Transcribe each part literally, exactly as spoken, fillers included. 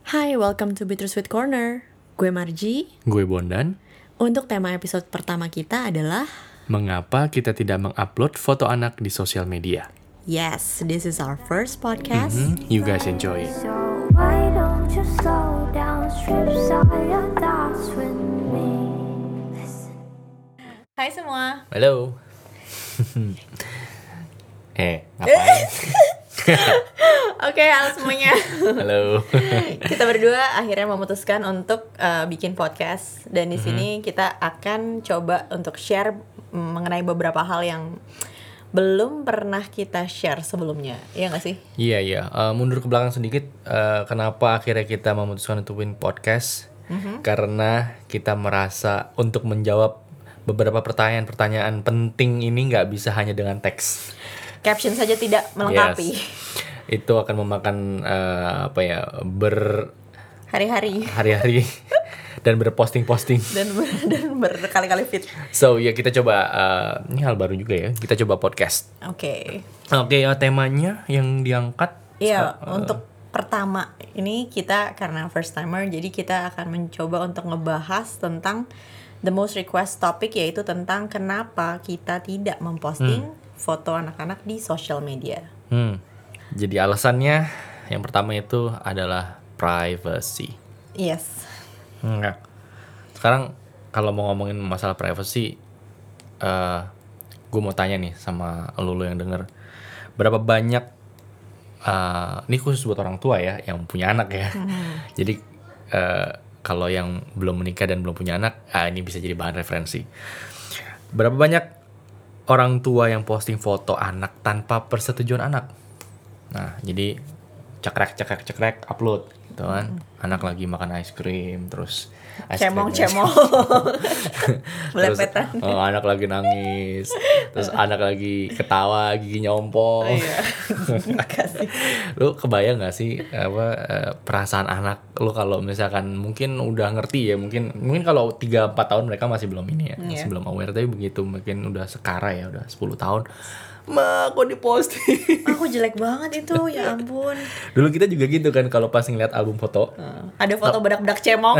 Hai, welcome to Bittersweet Corner. Gue Marji. Gue Bondan. Untuk tema episode pertama kita adalah mengapa kita tidak mengupload foto anak di sosial media. Yes, this is our first podcast. Mm-hmm. You guys enjoy it. So why don't you slow down, strip all your thoughts with me. Hai semua. Halo. eh, ngapain? Oke, halo semuanya. Halo. Kita berdua akhirnya memutuskan untuk uh, bikin podcast. Dan di Mm-hmm. sini kita akan coba untuk share mm, mengenai beberapa hal yang belum pernah kita share sebelumnya. Iya gak sih? Iya, iya. Uh, mundur ke belakang sedikit. Uh, kenapa akhirnya kita memutuskan untuk bikin podcast? Mm-hmm. Karena kita merasa untuk menjawab beberapa pertanyaan-pertanyaan penting ini nggak bisa hanya dengan teks. Caption saja tidak melengkapi. Yes. Itu akan memakan uh, apa ya ber Hari-hari hari-hari dan berposting-posting dan ber, dan berkali-kali fit. So ya kita coba uh, ini hal baru juga ya, kita coba podcast. Oke. Oke, okay, uh, temanya yang diangkat. Iya, uh, untuk pertama ini kita karena first timer, jadi kita akan mencoba untuk ngebahas tentang the most request topic, yaitu tentang kenapa kita tidak memposting hmm. foto anak-anak di social media. Hmm. Jadi alasannya yang pertama itu adalah privacy. Yes. Enggak. Sekarang kalau mau ngomongin masalah privacy, uh, gue mau tanya nih sama lo yang denger, berapa banyak, uh, ini khusus buat orang tua ya, yang punya anak ya. Mm-hmm. Jadi uh, kalau yang belum menikah dan belum punya anak, ah, ini bisa jadi bahan referensi. Berapa banyak orang tua yang posting foto anak tanpa persetujuan anak? Nah, jadi cekrek cekrek cekrek upload gitu kan. Hmm. Anak lagi makan es krim, terus cemong-cemong. Belepetan. Terus oh, anak lagi nangis. Terus anak lagi ketawa, giginya ompong. Oh, iya. Makasih. Lu kebayang gak sih apa uh, perasaan anak lu kalau misalkan mungkin udah ngerti ya, mungkin mungkin kalau tiga empat tahun mereka masih belum ini ya, yeah. masih belum aware, tapi begitu mungkin udah sekara ya, udah sepuluh tahun. Ma, kok diposting? Aku jelek banget itu, ya ampun. Dulu kita juga gitu kan, kalau pas ngeliat album foto. Uh, ada foto oh. bedak-bedak cemong.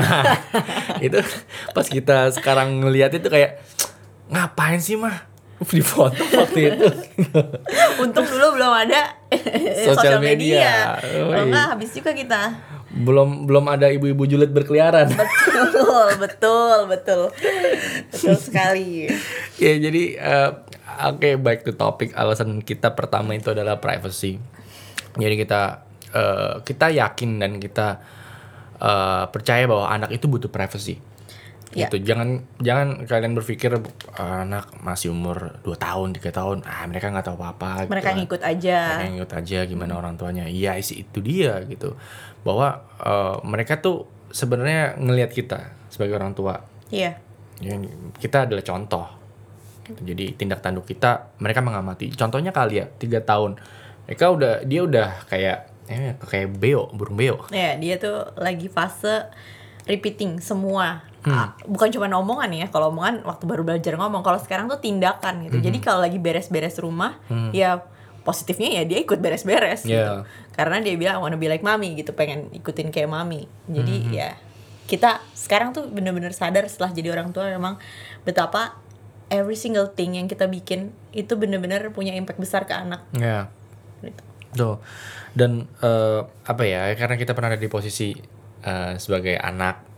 Itu pas kita sekarang ngeliat itu kayak, ngapain sih mah di foto waktu itu? Untung dulu belum ada sosial media. media. Kalau nggak habis juga kita. Belum belum ada ibu-ibu julid berkeliaran. Betul, betul, betul, betul sekali. Ya jadi, uh, oke okay, back to topic. Alasan kita pertama itu adalah privacy. Jadi kita uh, kita yakin dan kita uh, percaya bahwa anak itu butuh privacy. Ya. Gitu. Jangan jangan kalian berpikir uh, anak masih umur dua tahun, tiga tahun, ah mereka nggak tahu apa-apa. Mereka gitu, ngikut aja. Mereka ngikut aja gimana hmm. orang tuanya. Iya sih, itu dia gitu. Bahwa uh, mereka tuh sebenarnya ngelihat kita sebagai orang tua. Iya. Ya, kita adalah contoh. Jadi tindak tanduk kita mereka mengamati. Contohnya kali ya tiga tahun. Mereka udah dia udah kayak eh kayak beo, burung beo. Iya, dia tuh lagi fase repeating semua. Hmm. Ah, bukan cuma omongan ya. Kalau omongan waktu baru belajar ngomong, kalau sekarang tuh tindakan gitu. Hmm. Jadi kalau lagi beres-beres rumah, hmm. ya positifnya ya dia ikut beres-beres yeah. gitu. Karena dia bilang I wanna be like mami gitu, pengen ikutin kayak mami. Jadi hmm. ya kita sekarang tuh benar-benar sadar setelah jadi orang tua memang betapa every single thing yang kita bikin itu benar-benar punya impact besar ke anak. Iya. Yeah. Gitu. Tuh. Dan uh, apa ya? Karena kita pernah ada di posisi uh, sebagai anak.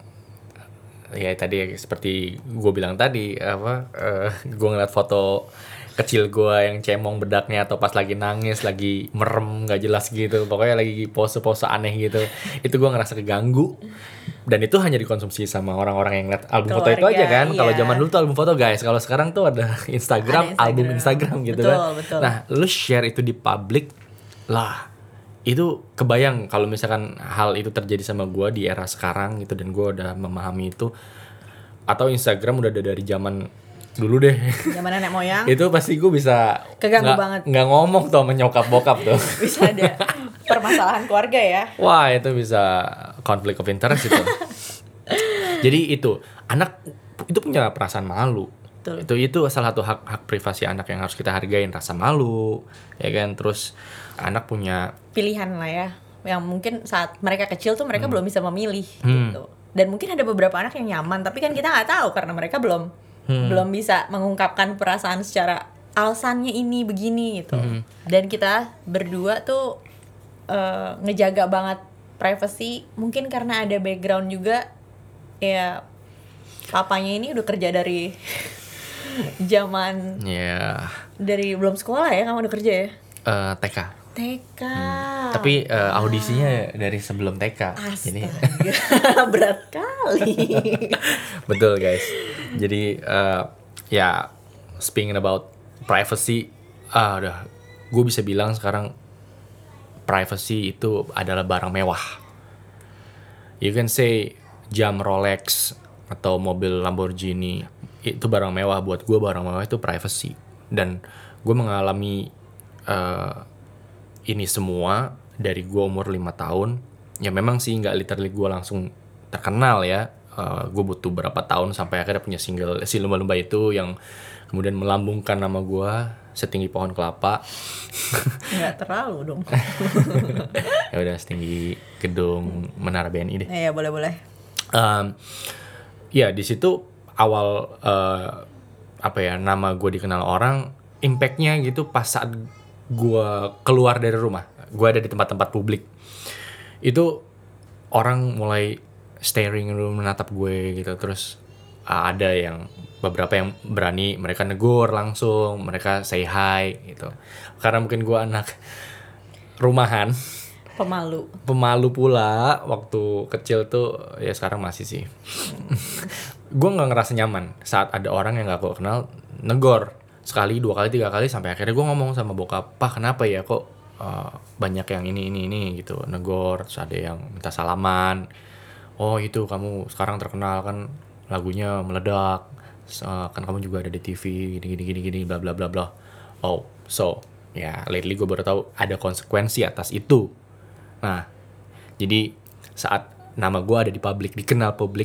Ya tadi seperti gue bilang tadi apa? Uh, gue ngeliat foto kecil gue yang cemong bedaknya atau pas lagi nangis, lagi merem nggak jelas gitu. Pokoknya lagi pose-pose aneh gitu. Itu gue ngerasa keganggu. Dan itu hanya dikonsumsi sama orang-orang yang ngeliat album keluarga, foto itu aja kan. Iya. Kalau zaman dulu tuh album foto guys. Kalau sekarang tuh ada Instagram, ada Instagram. album Instagram gitu betul, kan. Betul. Nah, lu share itu di public lah. Itu kebayang kalau misalkan hal itu terjadi sama gue di era sekarang gitu, dan gue udah memahami itu. Atau Instagram udah ada dari zaman dulu deh. Zaman nenek moyang. Itu pasti gue bisa keganggu banget. Nggak ngomong tuh sama nyokap bokap tuh. Bisa ada permasalahan keluarga ya. Wah, itu bisa konflik of interest itu. Jadi itu anak itu punya perasaan malu. Betul. Itu itu salah satu hak hak privasi anak yang harus kita hargain, rasa malu, ya kan. Terus anak punya pilihan lah ya. yang mungkin saat mereka kecil tuh mereka hmm. belum bisa memilih hmm. gitu. Dan mungkin ada beberapa anak yang nyaman, tapi kan kita nggak tahu karena mereka belum hmm. belum bisa mengungkapkan perasaan secara alasannya ini begini gitu. Hmm. Dan kita berdua tuh uh, ngejaga banget privacy, mungkin karena ada background juga ya, papanya ini udah kerja dari zaman yeah. dari belum sekolah ya, kamu udah kerja ya? Uh, T K. T K. Hmm. Tapi uh, audisinya dari sebelum T K. Astaga. Jadi berat kali. Betul guys. Jadi uh, ya speaking about privacy, ah udah, gue bisa bilang sekarang privacy itu adalah barang mewah. You can say jam Rolex atau mobil Lamborghini itu barang mewah. Buat gue barang mewah itu privacy. Dan gue mengalami uh, ini semua dari gue umur lima tahun. Ya memang sih gak literally gue langsung terkenal ya. uh, Gue butuh berapa tahun sampai akhirnya punya single si lumba-lumba itu, yang kemudian melambungkan nama gue setinggi pohon kelapa. Nggak terlalu dong. Ya udah setinggi gedung Menara B N I deh. Iya, boleh-boleh. Um, ya di situ awal uh, apa ya, nama gue dikenal orang, impactnya gitu pas saat gue keluar dari rumah, gue ada di tempat-tempat publik, itu orang mulai staring dulu, menatap gue gitu. Terus uh, ada yang beberapa yang berani, mereka negur langsung, mereka say hi gitu. Karena mungkin gue anak rumahan, pemalu pemalu pula waktu kecil tuh, ya sekarang masih sih. Gue nggak ngerasa nyaman saat ada orang yang nggak gue kenal negor sekali, dua kali, tiga kali, sampai akhirnya gue ngomong sama bokap, "Pak, kenapa ya kok uh, banyak yang ini ini ini gitu negor." Terus ada yang minta salaman. "Oh itu kamu sekarang terkenal kan, lagunya meledak, uh, kan kamu juga ada di T V gini gini gini gini bla bla bla bla." Oh, so ya lately gue baru tahu ada konsekuensi atas itu. Nah, jadi saat nama gue ada di publik, dikenal publik,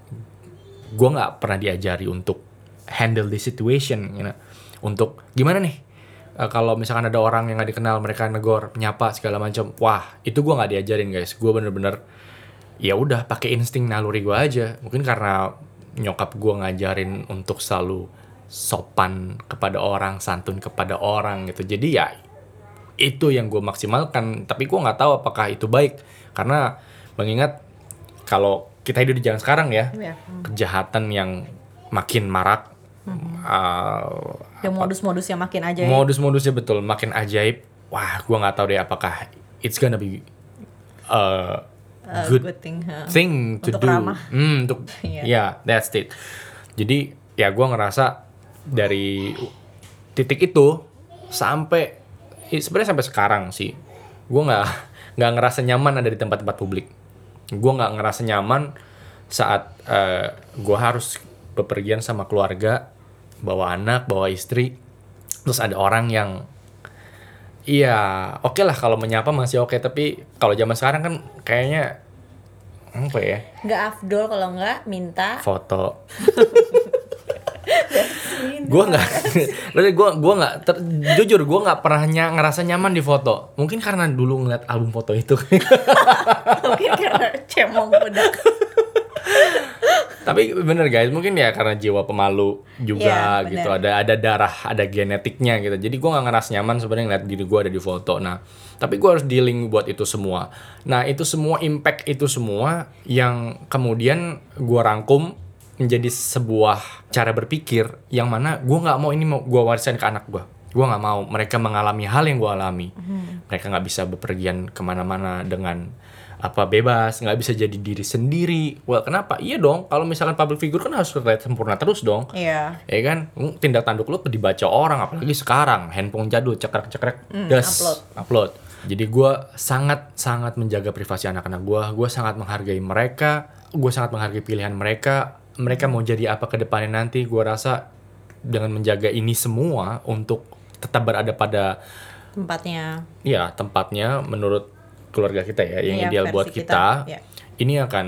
gue nggak pernah diajari untuk handle the situation, you know? Untuk gimana nih uh, kalau misalkan ada orang yang nggak dikenal, mereka negor, menyapa segala macam. Wah, itu gue nggak diajarin guys. Gue bener-bener ya udah pakai insting naluri gue aja. Mungkin karena nyokap gue ngajarin untuk selalu sopan kepada orang, santun kepada orang gitu. Jadi ya itu yang gue maksimalkan. Tapi gue nggak tahu apakah itu baik, karena mengingat kalau kita hidup di zaman sekarang ya, ya. Kejahatan yang makin marak, hmm. uh, yang modus-modus yang makin ajaib. Modus-modusnya betul makin ajaib. Wah, gue nggak tahu deh apakah it's gonna be uh, uh, good, good thing, huh? thing to untuk do. Ramah. Hmm, untuk ya yeah. yeah, that's it. Jadi ya gue ngerasa dari titik itu sampai sebenarnya sampai sekarang sih, gue nggak nggak ngerasa nyaman ada di tempat-tempat publik. Gue nggak ngerasa nyaman saat uh, gue harus bepergian sama keluarga, bawa anak, bawa istri, terus ada orang yang, iya oke okay lah kalau menyapa masih oke, okay, tapi kalau zaman sekarang kan kayaknya apa ya? Nggak afdol kalau nggak minta foto. Gue nggak, gue gue nggak, jujur gue nggak pernah ny- ngerasa nyaman di foto. Mungkin karena dulu ngeliat album foto itu. Mungkin karena cemong udah. Tapi bener guys, mungkin ya karena jiwa pemalu juga ya, gitu. Ada ada darah, ada genetiknya gitu. Jadi gue nggak ngerasa nyaman sebenarnya ngeliat diri gue ada di foto. Nah, tapi gue harus dealing buat itu semua. Nah, itu semua impact itu semua yang kemudian gue rangkum menjadi sebuah cara berpikir yang mana gue nggak mau ini mau gue warisan ke anak gue. Gue nggak mau mereka mengalami hal yang gue alami. Hmm. Mereka nggak bisa bepergian kemana-mana dengan apa bebas, nggak bisa jadi diri sendiri. Well, kenapa? Iya dong. Kalau misalkan public figure kan harus terlihat sempurna terus dong. Iya. Ya kan? Tindak tanduk lu dibaca orang, apalagi sekarang handphone jadul cekrek-cekrek, hmm, das, upload. upload. Jadi gue sangat sangat menjaga privasi anak-anak gue. Gue sangat menghargai mereka. Gue sangat menghargai pilihan mereka. Mereka mau jadi apa ke depannya nanti, gue rasa dengan menjaga ini semua untuk tetap berada pada tempatnya. Iya, tempatnya menurut keluarga kita ya, yang ya, ideal buat kita. kita ya. Ini akan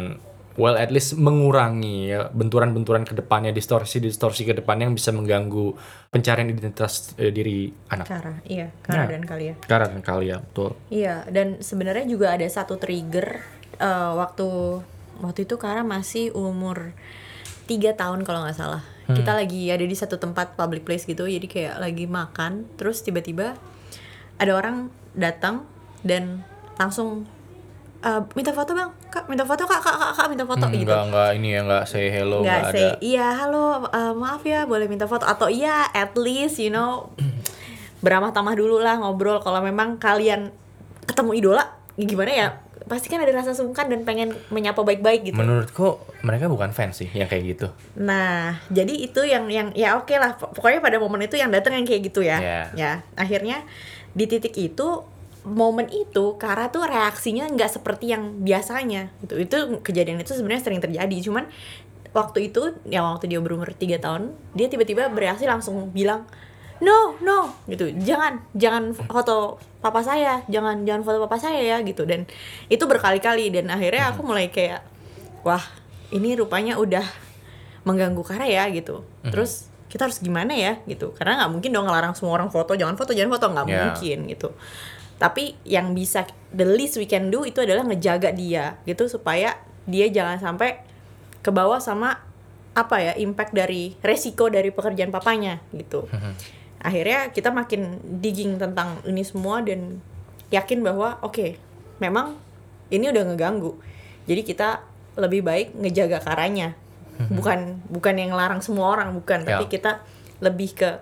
well at least mengurangi ya benturan-benturan ke depannya, distorsi-distorsi ke depannya yang bisa mengganggu pencarian identitas eh, diri anak. Kara, iya, Kara Nah, dan Kalia. Kara dan Kalia, betul. Iya, dan sebenarnya juga ada satu trigger uh, waktu waktu itu Kara masih umur tiga tahun kalau nggak salah. Hmm. Kita lagi ada di satu tempat public place gitu, jadi kayak lagi makan, terus tiba-tiba ada orang datang dan langsung uh, minta foto bang, kak minta foto kak kak kak, kak minta foto Hmm, gitu. Enggak enggak ini ya enggak say hello Nggak enggak say ada. iya halo uh, maaf ya boleh minta foto atau iya at least you know beramah tamah dulu lah ngobrol. Kalau memang kalian ketemu idola ya gimana ya, pasti kan ada rasa sungkan dan pengen menyapa baik-baik gitu. Menurutku mereka bukan fans sih yang kayak gitu. Nah, jadi itu yang yang ya oke lah. Pokoknya pada momen itu yang datang yang kayak gitu ya. Yeah. Ya, akhirnya di titik itu, momen itu Kara tuh reaksinya nggak seperti yang biasanya. Gitu. Itu kejadian itu sebenarnya sering terjadi. Cuman waktu itu, ya waktu dia berumur tiga tahun, dia tiba-tiba bereaksi langsung bilang, no, no, gitu. Jangan, jangan foto papa saya, jangan jangan foto papa saya ya gitu. Dan itu berkali-kali dan akhirnya aku mulai kayak, wah, ini rupanya udah mengganggu Kara ya gitu. Terus kita harus gimana ya gitu, karena nggak mungkin dong ngelarang semua orang foto, jangan foto, jangan foto, nggak Yeah. mungkin gitu. Tapi yang bisa, the least we can do itu adalah ngejaga dia gitu, supaya dia jangan sampai ke bawah sama apa ya, impact dari resiko dari pekerjaan papanya gitu. Akhirnya kita makin digging tentang ini semua dan yakin bahwa oke, okay, memang ini udah ngeganggu. Jadi kita lebih baik ngejaga Karanya. Bukan bukan yang ngelarang semua orang, bukan, Ya. tapi kita lebih ke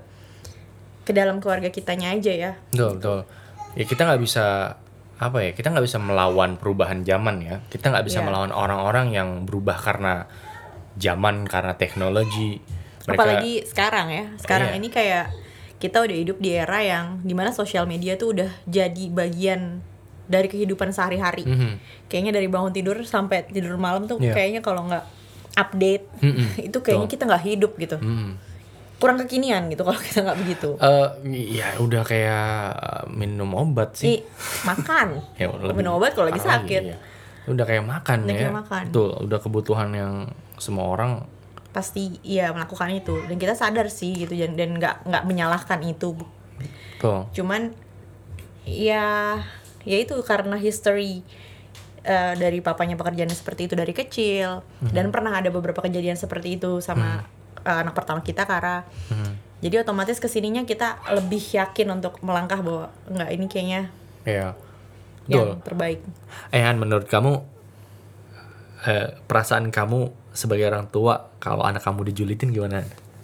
ke dalam keluarga kitanya aja ya. Betul, betul. Ya kita nggak bisa apa ya? Kita nggak bisa melawan perubahan zaman ya. Kita nggak bisa Yeah. melawan orang-orang yang berubah karena zaman, karena teknologi. Mereka, Apalagi sekarang ya. Sekarang Iya. ini kayak kita udah hidup di era yang dimana sosial media tuh udah jadi bagian dari kehidupan sehari-hari. Mhm. Kayaknya dari bangun tidur sampai tidur malam tuh Iya. kayaknya kalau nggak update Mm-mm. itu kayaknya Betul. kita nggak hidup gitu. Mhm. Kurang kekinian gitu kalau kita nggak begitu. Eh, ya udah kayak minum obat sih. Ih, makan. Ya, lebih Minum obat kalau lagi parah sakit. iya. Udah kayak makan Udah ya. kayak makan. Betul, udah kebutuhan yang semua orang. Pasti iya melakukan itu dan kita sadar sih gitu dan dan nggak nggak menyalahkan itu. Betul. Cuman ya ya itu karena history uh, dari papanya pekerjaannya seperti itu dari kecil. Dan pernah ada beberapa kejadian seperti itu sama uh, anak pertama kita, Kara. Mhm. Jadi otomatis kesininya kita lebih yakin untuk melangkah bahwa enggak, ini kayaknya Ya. yang Betul. terbaik. Eh Han, menurut kamu eh, perasaan kamu sebagai orang tua kalau anak kamu dijulitin gimana?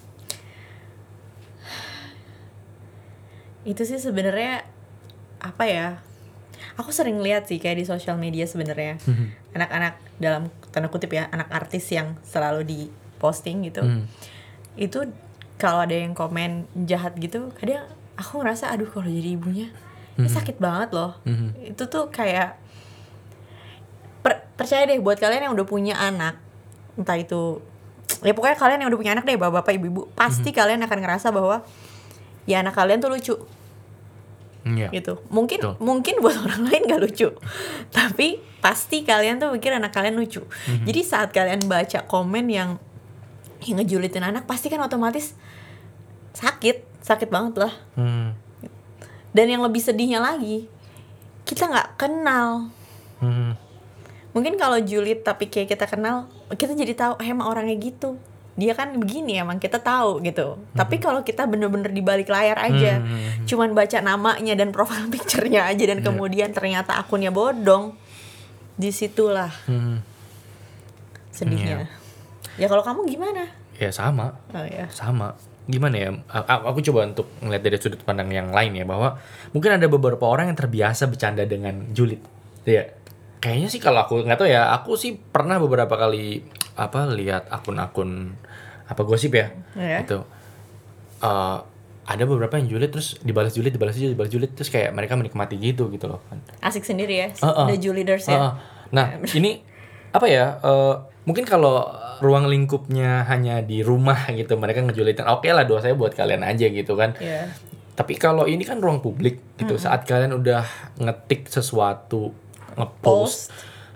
Itu sih sebenarnya apa ya? Aku sering lihat sih kayak di sosial media sebenarnya. Anak-anak dalam tanda kutip ya, anak artis yang selalu di posting gitu. Hmm. Itu kalau ada yang komen jahat gitu, kadang aku ngerasa aduh kalau jadi ibunya ini sakit banget loh. Mhm. Itu tuh kayak per- percaya deh buat kalian yang udah punya anak, entah itu ya pokoknya kalian yang udah punya anak deh, bapak-bapak, ibu-ibu, pasti kalian akan ngerasa bahwa ya anak kalian tuh lucu Iya. gitu. Mungkin Betul. mungkin buat orang lain gak lucu, tapi pasti kalian tuh mikir anak kalian lucu. Jadi saat kalian baca komen yang yang ngejulitin anak, pasti kan otomatis sakit, sakit banget lah. Hmm. Dan yang lebih sedihnya lagi, kita nggak kenal. Hmm. Mungkin kalau julid tapi kayak kita kenal, kita jadi tahu eh, emang orangnya gitu. Dia kan begini, emang kita tahu gitu. Tapi kalau kita bener-bener di balik layar aja, Hmm. cuman baca namanya dan profile picture-nya aja dan kemudian ternyata akunnya bodong, disitulah Hmm. sedihnya. Ya kalau kamu gimana? Ya sama. Oh ya. Sama. Gimana ya? A- a- Aku coba untuk ngeliat dari sudut pandang yang lain ya, bahwa mungkin ada beberapa orang yang terbiasa bercanda dengan julid. Ya. Kayaknya sih kalau aku nggak tahu ya, aku sih pernah beberapa kali apa lihat akun-akun apa gosip ya, Iya. gitu. Eh, ada beberapa yang julid terus dibalas julid, dibalas julid, dibalas julid terus kayak mereka menikmati gitu gitu loh kan. Asik sendiri ya, Uh-uh. the juliders ya. Uh-uh. Nah, ini apa ya? eh, mungkin kalau ruang lingkupnya hanya di rumah gitu, mereka ngejulitin, oke lah doa saya buat kalian aja gitu kan. Iya. Tapi kalau ini kan ruang publik gitu, saat kalian udah ngetik sesuatu, ngepost,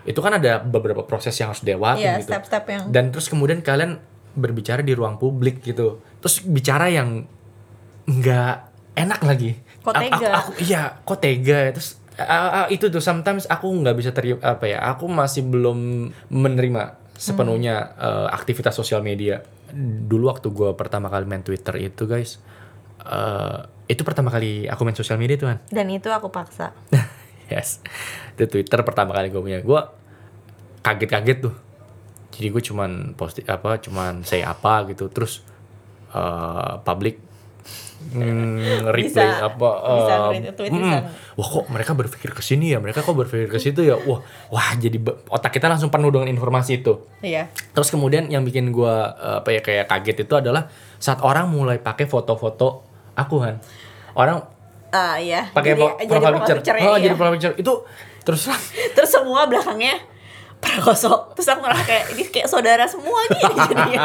itu kan ada beberapa proses yang harus dilewati yeah, gitu. Step-step yang... Dan terus kemudian kalian berbicara di ruang publik gitu. Terus bicara yang nggak enak lagi. Kok tega? Aku, aku, iya, kok tega. Terus uh, uh, itu tuh sometimes aku nggak bisa terima apa ya. Aku masih belum menerima sepenuhnya hmm. uh, aktivitas sosial media. Dulu waktu gue pertama kali main Twitter itu guys, uh, itu pertama kali aku main sosial media tuh kan. Dan itu aku paksa. Yes, itu Twitter pertama kali gue punya. Gue kaget-kaget tuh. Jadi gue cuman post apa, cuman say apa gitu, terus uh, public mm, replay bisa, apa, bisa uh, tweet mm, bisa. Wah kok mereka berpikir ke sini ya, mereka kok berpikir ke situ ya, wah, wah jadi otak kita langsung penuh dengan informasi itu. Iya. Terus kemudian yang bikin gue uh, apa ya kayak kaget itu adalah saat orang mulai pakai foto-foto aku kan, orang Ah uh, iya. Pakai profile picture. picture oh, iya. Jadi profile picture itu terus terus semua belakangnya Prakoso. Terus aku ngerasa kayak ini kayak saudara semua nih jadinya.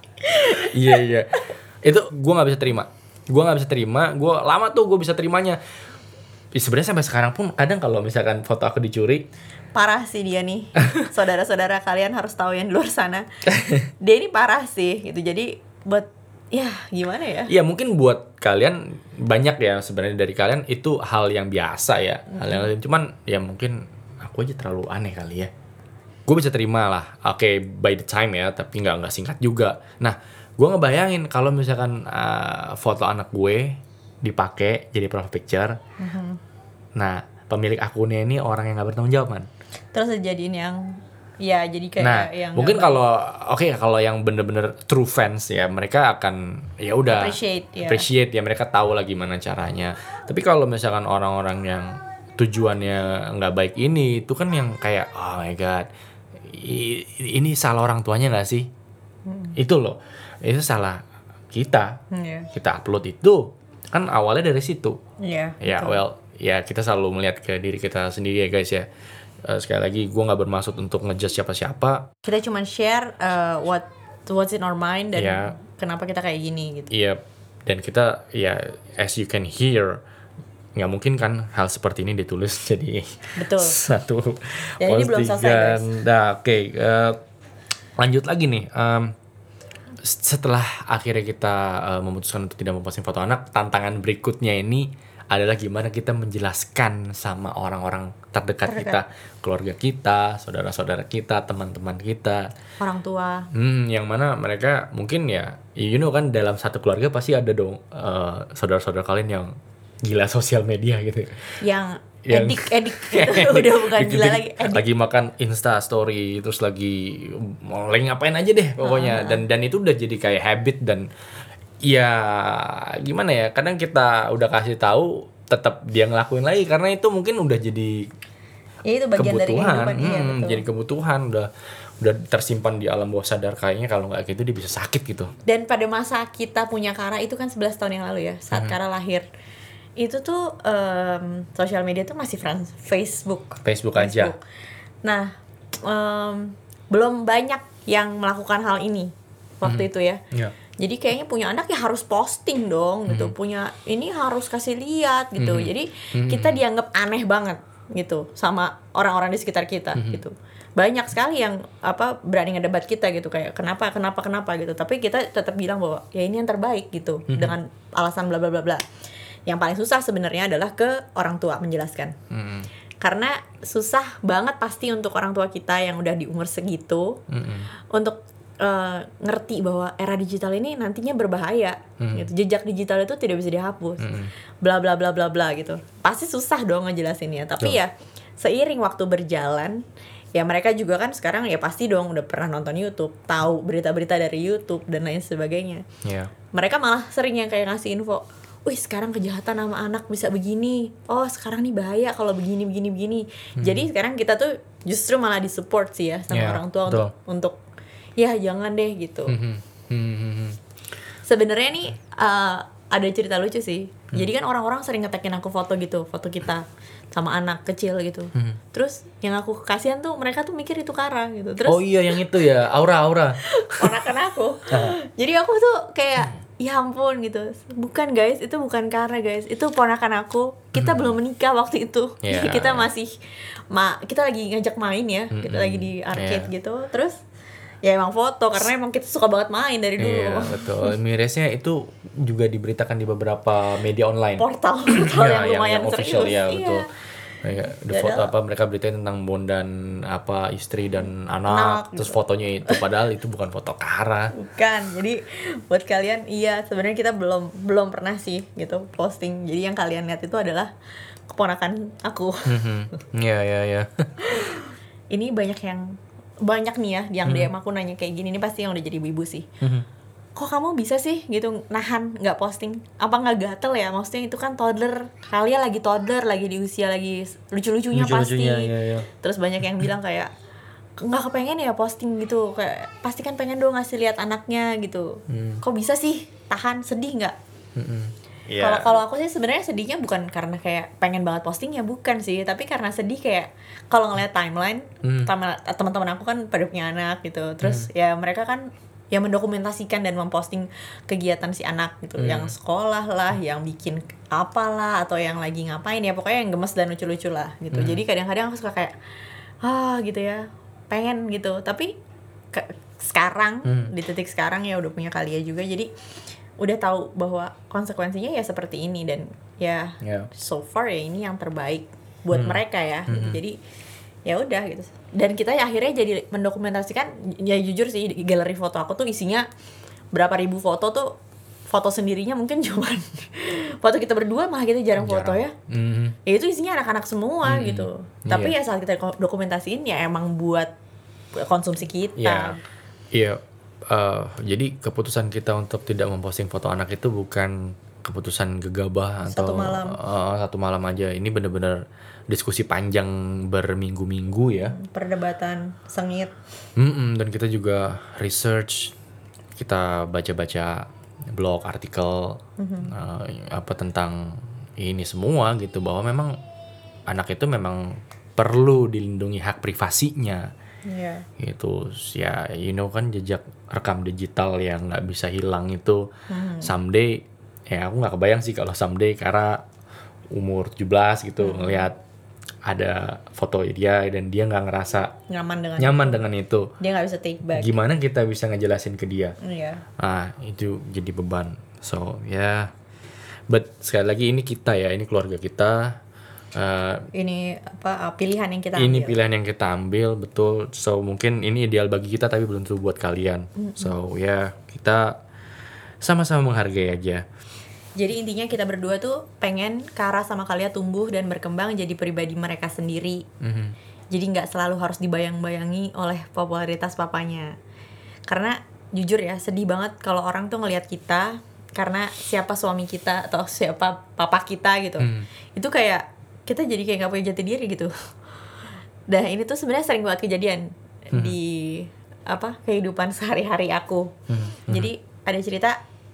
Iya iya. Itu gue nggak bisa terima. Gue nggak bisa terima. Gue lama tuh gue bisa terimanya. Sebenarnya sampai sekarang pun kadang kalau misalkan foto aku dicuri, parah sih dia nih. Saudara-saudara kalian harus tahu yang di luar sana. Dia ini parah sih gitu. Jadi buat ya gimana ya? Iya mungkin buat kalian banyak ya sebenarnya dari kalian itu hal yang biasa ya, mm-hmm. hal yang cuman ya mungkin aku aja terlalu aneh kali ya. Gue bisa terima lah, oke okay, by the time ya, tapi nggak nggak singkat juga. Nah, gue ngebayangin kalau misalkan uh, foto anak gue dipakai jadi profile picture, mm-hmm. nah pemilik akunnya ini orang yang nggak bertanggung jawab kan? Terus jadiin yang ya jadi kayak nah, yang mungkin kalau oke okay, kalau yang bener-bener true fans ya mereka akan ya udah appreciate, ya. appreciate ya mereka tahu lah gimana caranya. Tapi kalau misalkan orang-orang yang tujuannya nggak baik ini itu kan yang kayak oh my god i- ini salah orang tuanya nggak sih? Hmm. Itu loh itu salah kita. Hmm, yeah. Kita upload itu kan awalnya dari situ. Yeah, ya betul. Well ya kita selalu melihat ke diri kita sendiri ya guys ya. Uh, sekali lagi gue nggak bermaksud untuk ngejudge siapa-siapa. Kita cuma share uh, what what's in our mind dan yeah. kenapa kita kayak gini gitu. Iya yeah. Dan kita ya as you can hear nggak mungkin kan hal seperti ini ditulis jadi betul satu dan ini belum selesai guys. Nah, oke okay. uh, lanjut lagi nih. Um, setelah akhirnya kita uh, memutuskan untuk tidak memposting foto anak, tantangan berikutnya ini adalah gimana kita menjelaskan sama orang-orang terdekat, terdekat kita, keluarga kita, saudara-saudara kita, teman-teman kita, orang tua. Hmm, yang mana mereka mungkin ya, you know kan dalam satu keluarga pasti ada dong uh, saudara-saudara kalian yang gila sosial media gitu. Yang edik edik gitu. Udah bukan gila lagi. Edik. Lagi makan Insta story, terus lagi lagi ngapain aja deh pokoknya. Dan dan itu udah jadi kayak habit dan ya gimana ya, kadang kita udah kasih tahu tetap dia ngelakuin lagi karena itu mungkin udah jadi ya, itu bagian kebutuhan, dari kehidupan, hmm, iya, jadi kebutuhan udah udah tersimpan di alam bawah sadar kayaknya kalau nggak gitu dia bisa sakit gitu. Dan pada masa kita punya Kara itu kan sebelas tahun yang lalu ya saat hmm. Kara lahir itu tuh um, sosial media tuh masih France, Facebook Facebook, Facebook aja. Nah um, belum banyak yang melakukan hal ini waktu hmm. itu ya. Yeah. Jadi kayaknya punya anak ya harus posting dong gitu. Mm-hmm. Punya ini harus kasih lihat gitu. Mm-hmm. Jadi mm-hmm. kita dianggap aneh banget gitu sama orang-orang di sekitar kita mm-hmm. gitu. Banyak sekali yang apa berani ngedebat kita gitu kayak kenapa kenapa kenapa gitu. Tapi kita tetap bilang bahwa ya ini yang terbaik gitu mm-hmm. dengan alasan bla bla bla bla. Yang paling susah sebenarnya adalah ke orang tua menjelaskan. Mm-hmm. Karena susah banget pasti untuk orang tua kita yang udah di umur segitu mm-hmm. untuk Uh, ngerti bahwa era digital ini nantinya berbahaya, hmm. gitu. Jejak digital itu tidak bisa dihapus, hmm. bla bla bla bla bla gitu. Pasti susah dong ngejelasinnya. Tapi oh. ya seiring waktu berjalan, ya mereka juga kan sekarang ya pasti dong udah pernah nonton YouTube, tahu berita-berita dari YouTube dan lain sebagainya. Yeah. Mereka malah sering yang kayak ngasih info, wih sekarang kejahatan sama anak bisa begini. Oh sekarang nih bahaya kalau begini begini begini. Hmm. Jadi sekarang kita tuh justru malah disupport sih ya sama yeah, orang tua betul. untuk untuk ya jangan deh gitu. Mm-hmm. Sebenarnya nih uh, ada cerita lucu sih. Mm. Jadi kan orang-orang sering ngetekin aku foto gitu, foto kita sama anak kecil gitu. Mm. Terus yang aku kasihan tuh mereka tuh mikir itu Kara gitu. Terus oh iya yang itu ya, Aura Aura. Ponakan aku. Jadi aku tuh kayak ya ampun gitu. Bukan guys, itu bukan karena guys, itu ponakan aku. Kita hmm. belum menikah waktu itu. Yeah. Kita masih ma kita lagi ngajak main ya, mm-hmm. kita lagi di arcade yeah. gitu. Terus ya emang foto karena emang kita suka banget main dari dulu. Iya, betul. Miresnya itu juga diberitakan di beberapa media online. Portal, portal ya, yang lumayan yang, yang official serius. ya, iya. betul. Kayak the foto apa mereka beritain tentang bondan apa istri dan anak, anak terus gitu. Fotonya itu padahal itu bukan foto Kara. Bukan. Jadi buat kalian iya sebenarnya kita belum belum pernah sih gitu posting. Jadi yang kalian lihat itu adalah keponakan aku. Iya iya iya. Ini banyak yang banyak nih ya yang hmm. D M aku nanya kayak gini, ini pasti yang udah jadi ibu-ibu sih. Hmm. Kok kamu bisa sih gitu nahan nggak posting? Apa nggak gatel ya? Maksudnya itu kan toddler, kalian lagi toddler, lagi di usia lagi lucu-lucunya pasti. Iya, iya. Terus banyak yang bilang kayak nggak kepengen ya posting gitu, kayak pasti kan pengen dong ngasih lihat anaknya gitu. Hmm. Kok bisa sih tahan? Sedih nggak? Hmm. Yeah. Kalau kalau aku sih sebenarnya sedihnya bukan karena kayak pengen banget posting ya, bukan sih, tapi karena sedih kayak kalau ngeliat timeline mm. teman-teman aku kan pada punya anak gitu, terus mm. ya mereka kan ya mendokumentasikan dan memposting kegiatan si anak gitu, mm. yang sekolah lah, yang bikin apalah atau yang lagi ngapain ya, pokoknya yang gemes dan lucu-lucu lah gitu. Mm. Jadi kadang-kadang aku suka kayak ah gitu ya, pengen gitu, tapi ke, sekarang mm. di titik sekarang ya udah punya Kalia juga, jadi udah tahu bahwa konsekuensinya ya seperti ini dan ya yeah. so far ya ini yang terbaik buat hmm. mereka ya hmm. gitu. Jadi ya udah gitu, dan kita ya akhirnya jadi mendokumentasikan. Ya jujur sih galeri foto aku tuh isinya berapa ribu foto tuh foto sendirinya mungkin cuman foto kita berdua, malah kita jarang, jarang. foto ya hmm. ya itu isinya anak-anak semua hmm. gitu. Tapi yeah. ya saat kita dokumentasiin ya emang buat konsumsi kita. Iya yeah. yeah. Uh, jadi keputusan kita untuk tidak memposting foto anak itu bukan keputusan gegabah satu atau malam. Uh, satu malam aja. Ini benar-benar diskusi panjang berminggu-minggu ya. Perdebatan sengit. Mm-mm, dan kita juga research, kita baca-baca blog, artikel mm-hmm. uh, apa tentang ini semua gitu, bahwa memang anak itu memang perlu dilindungi hak privasinya. Yeah. Gitu ya, you know kan jejak rekam digital yang nggak bisa hilang itu hmm. someday ya aku nggak kebayang sih kalau someday karena umur tujuh belas gitu hmm. ngelihat ada foto dia dan dia nggak ngerasa nyaman dengan nyaman itu. dengan itu, dia nggak bisa take back. Gimana kita bisa ngejelasin ke dia? Yeah. Ah itu jadi beban. So ya, yeah. But sekali lagi ini kita ya, ini keluarga kita. Uh, ini apa pilihan yang kita ambil. Ini pilihan yang kita ambil, betul. So mungkin ini ideal bagi kita tapi belum tentu buat kalian. Mm-hmm. So ya yeah, kita sama-sama menghargai aja. Jadi intinya kita berdua tuh pengen Kara sama Kalia tumbuh dan berkembang jadi pribadi mereka sendiri. Mm-hmm. Jadi nggak selalu harus dibayang-bayangi oleh popularitas papanya. Karena jujur ya sedih banget kalau orang tuh ngelihat kita karena siapa suami kita atau siapa papa kita gitu. Mm. Itu kayak kita jadi kayak nggak punya jati diri gitu. Dan ini tuh sebenarnya sering banget kejadian hmm. di apa kehidupan sehari-hari aku. Hmm. Jadi ada cerita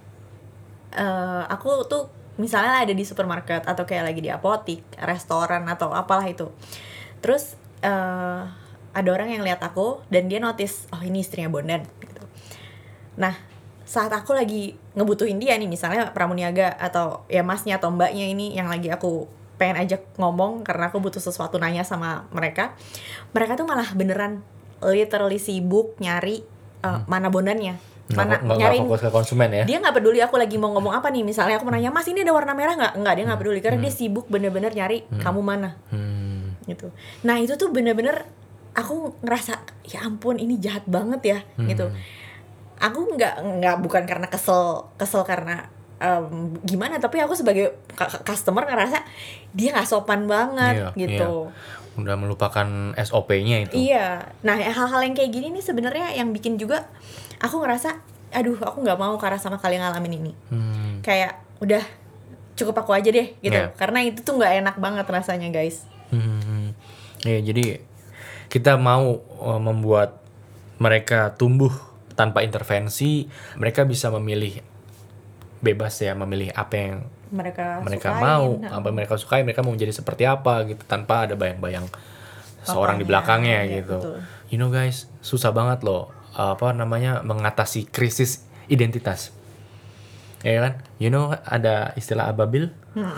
uh, aku tuh misalnya ada di supermarket atau kayak lagi di apotik, restoran atau apalah itu. Terus uh, ada orang yang lihat aku dan dia notice, oh ini istrinya Bondan gitu. Nah saat aku lagi ngebutuhin dia nih, misalnya pramuniaga atau ya masnya atau mbaknya ini yang lagi aku pengen ajak ngomong karena aku butuh sesuatu nanya sama mereka, mereka tuh malah beneran literally sibuk nyari uh, hmm. mana bondannya, mana nggak, nyari fokus ke konsumen ya. Dia nggak peduli aku lagi mau ngomong apa nih, misalnya aku mau nanya, mas ini ada warna merah nggak? Nggak, dia nggak peduli karena hmm. dia sibuk bener-bener nyari hmm. kamu mana hmm. gitu. Nah itu tuh bener-bener aku ngerasa ya ampun ini jahat banget ya hmm. gitu. Aku nggak nggak bukan karena kesel kesel karena Um, gimana, tapi aku sebagai customer ngerasa dia nggak sopan banget iya, gitu. Iya. Udah melupakan S O P-nya itu. Iya. Nah hal-hal yang kayak gini nih sebenarnya yang bikin juga aku ngerasa, aduh aku nggak mau Kara sama kalian ngalamin ini. Hmm. Kayak udah cukup aku aja deh gitu. Yeah. Karena itu tuh nggak enak banget rasanya guys. Hmm. Ya jadi kita mau uh, membuat mereka tumbuh tanpa intervensi. Mereka bisa memilih bebas ya, memilih apa yang mereka, mereka sukain, mau, nah. apa mereka sukai, mereka mau menjadi seperti apa gitu, tanpa ada bayang-bayang seorang di belakangnya ya, gitu. Betul. You know guys, susah banget loh apa namanya mengatasi krisis identitas. Ya kan? You know ada istilah ababil?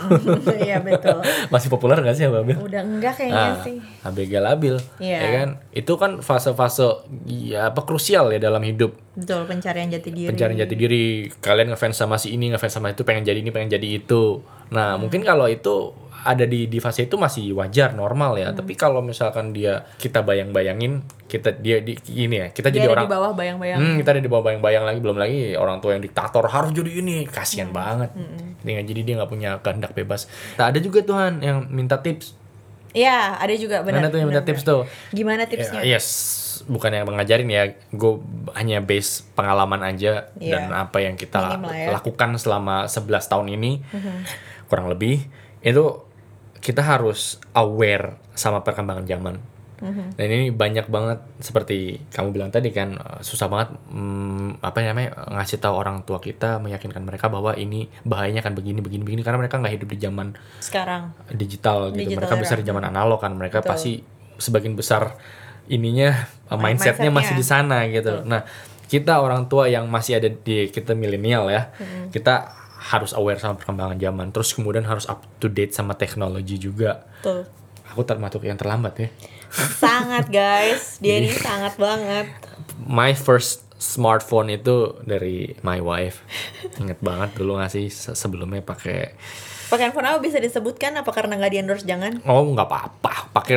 Iya betul. Masih populer gak sih ababil? Udah enggak kayaknya nah, sih. A B G labil. Iya. Ya kan? Itu kan fase-fase ya apa krusial ya dalam hidup. Betul, pencarian jati diri. Pencarian jati diri. Kalian ngefans sama si ini, ngefans sama itu, pengen jadi ini, pengen jadi itu. Nah, hmm. mungkin kalau itu ada di di fase itu masih wajar, normal ya. Hmm. Tapi kalau misalkan dia kita bayang-bayangin, kita dia di ini ya, kita dia jadi ada orang di bawah bayang-bayang. Hmm, kita ada di bawah bayang-bayang lagi, belum lagi orang tua yang diktator harus jadi ini, kasihan hmm. banget. Hmm. Dia, jadi dia nggak punya kehendak bebas. Nah, ada juga Tuhan yang minta tips. Iya, ada juga benar. Ada tuh yang minta tips tuh. Gimana tipsnya? Ya, yes, bukan yang ngajarin ya, gue hanya base pengalaman aja yeah. dan apa yang kita ya. lakukan selama sebelas tahun ini, mm-hmm. kurang lebih itu kita harus aware sama perkembangan zaman. Mm-hmm. Dan ini banyak banget seperti kamu bilang tadi kan, susah banget hmm, apa namanya ngasih tahu orang tua kita, meyakinkan mereka bahwa ini bahayanya kan begini begini begini karena mereka nggak hidup di zaman sekarang digital gitu. Digital mereka era. Besar di zaman analog kan, mereka Betul. Pasti sebagian besar ininya mindsetnya, mindsetnya masih di sana gitu. Betul. Nah, kita orang tua yang masih ada di kita milenial ya, mm-hmm. kita harus aware sama perkembangan zaman, terus kemudian harus up to date sama teknologi juga. Betul. Aku termasuk yang terlambat ya. Sangat guys, dia ini sangat banget. My first smartphone itu dari my wife. Ingat banget dulu ngasih sebelumnya pakai. Pakai handphone apa bisa disebutkan? Apa karena nggak di endorse jangan? Oh nggak apa-apa. Pakai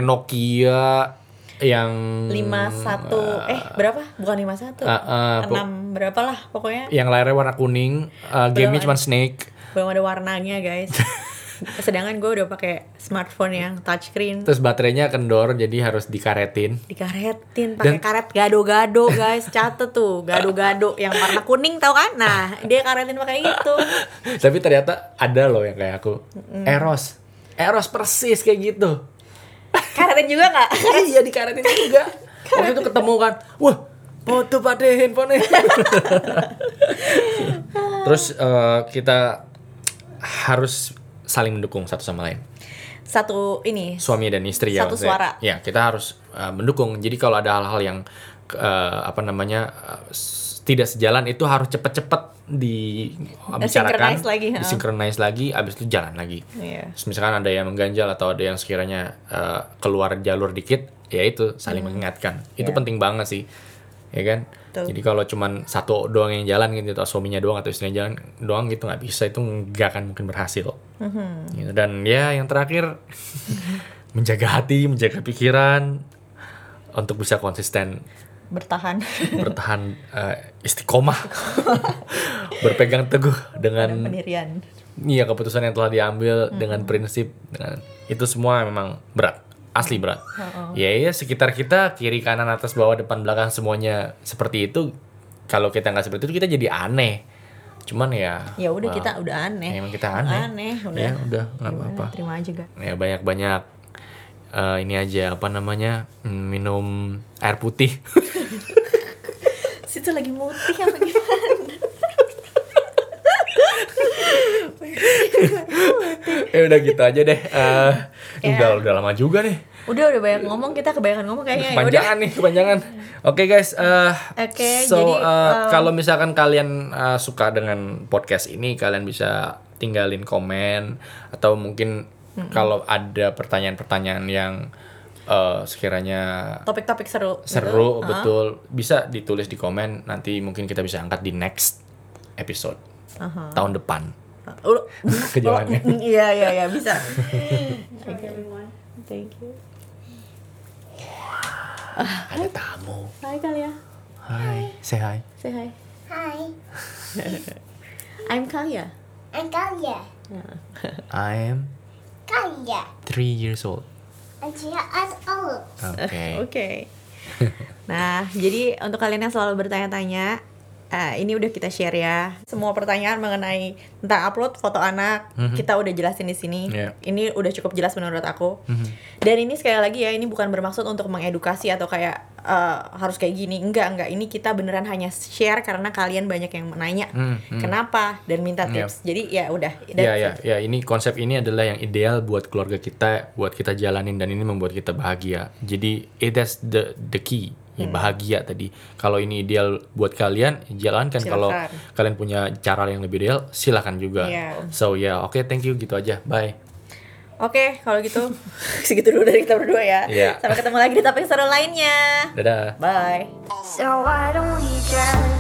Nokia yang lima satu uh, eh berapa? Bukan lima satu. Uh, uh, enam berapa lah pokoknya. Yang layarnya warna kuning. Uh, Game-nya cuma Snake. Belum ada warnanya guys. Sedangkan gue udah pakai smartphone yang touchscreen. Terus baterainya kendor jadi harus dikaretin. Dikaretin pakai karet gado-gado guys. Catet tuh gado-gado yang warna kuning tau kan? Nah dia karetin pakai itu. Tapi ternyata ada loh yang kayak aku. Mm. Eros, Eros persis kayak gitu. Karetin juga nggak? Iya dikaretin juga. Waktu itu ketemu kan, wah foto pada handphone. Terus uh, kita harus saling mendukung satu sama lain. Satu ini. Suami dan istri ya. Satu suara. Ya kita harus uh, mendukung. Jadi kalau ada hal-hal yang uh, apa namanya uh, tidak sejalan itu harus cepet-cepet dibicarakan, disinkronize lagi, abis itu jalan lagi. Yeah. Misalkan ada yang mengganjal atau ada yang sekiranya uh, keluar jalur dikit, ya itu saling hmm. mengingatkan. Itu yeah. penting banget sih, ya kan? Tuh. Jadi kalau cuman satu doang yang jalan gitu, atau suaminya doang atau istrinya jalan doang gitu nggak bisa, itu nggak akan mungkin berhasil. Mm-hmm. Gitu. Dan ya yang terakhir menjaga hati, menjaga pikiran untuk bisa konsisten bertahan bertahan uh, istiqomah berpegang teguh dengan pendirian. Iya keputusan yang telah diambil hmm. dengan prinsip, dengan itu semua memang berat, asli berat. Uh-uh. Ya ya sekitar kita kiri kanan atas bawah depan belakang semuanya seperti itu. Kalau kita nggak seperti itu kita jadi aneh. Cuman ya ya udah uh, kita udah aneh. Emang kita aneh. Aneh udah. Ya udah nggak apa-apa. Terima aja gak. Ya banyak-banyak uh, ini aja apa namanya minum air putih. Situ lagi mutih apa gimana? Ya udah gitu aja deh. Uh, ya. Udah udah lama juga nih. Udah udah banyak ngomong, kita kebanyakan ngomong kayaknya. Kepanjangan nih, kepanjangan. Oke okay, guys. Uh, Oke. Okay, so jadi, uh, uh, kalau misalkan kalian uh, suka dengan podcast ini, kalian bisa tinggalin komen atau mungkin mm-hmm. kalau ada pertanyaan-pertanyaan yang Uh, sekiranya topik-topik seru seru gitu. Betul uh-huh. bisa ditulis di komen, nanti mungkin kita bisa angkat di next episode uh-huh. tahun depan uh, kejalannya. Oh, iya iya iya bisa. Thank you everyone. Thank you. Uh, ada tamu. Hai Kalia. Hai, say hi. Say hi. Hi. I'm Kalia. I'm Kalia. I am Kalia. Three years old. And three years old. Oke. Okay. Oke. Okay. Nah, jadi untuk kalian yang selalu bertanya-tanya, uh, ini udah kita share ya. Semua pertanyaan mengenai tentang upload foto anak, mm-hmm. kita udah jelasin di sini. Yeah. Ini udah cukup jelas menurut aku. Mm-hmm. Dan ini sekali lagi ya, ini bukan bermaksud untuk mengedukasi atau kayak uh, harus kayak gini. Enggak, enggak. Ini kita beneran hanya share karena kalian banyak yang menanya mm-hmm. kenapa dan minta tips. Yeah. Jadi ya udah. Ya ya ya. Ini konsep ini adalah yang ideal buat keluarga kita, buat kita jalanin dan ini membuat kita bahagia. Jadi it is the the key. ya, bahagia tadi. Kalau ini ideal buat kalian, jalankan. Kalau kalian punya cara yang lebih ideal, silakan juga. Yeah. So ya, yeah, oke, okay, thank you, gitu aja. Bye. Oke, okay, kalau gitu segitu dulu dari kita berdua ya. Yeah. Sampai ketemu lagi di topik seru lainnya. Dadah. Bye. So why don't we just